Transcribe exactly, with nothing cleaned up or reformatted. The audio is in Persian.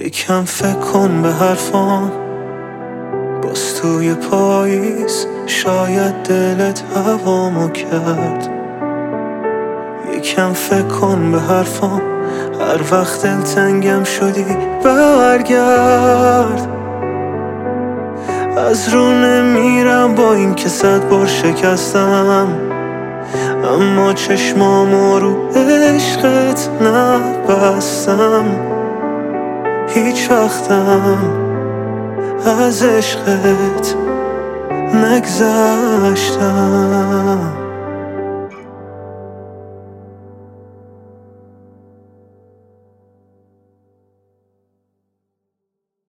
یکم فکر کن به حرفام، باز توی پاییز شاید دلت هوامو کرد. یکم فکر کن به حرفام، هر وقت دلتنگم شدی برگرد. از رو نمیرم با این که صد بار شکستم، اما چشمامو رو عشقت نبستم. هیچ وقتم از عشقت نگذشتم.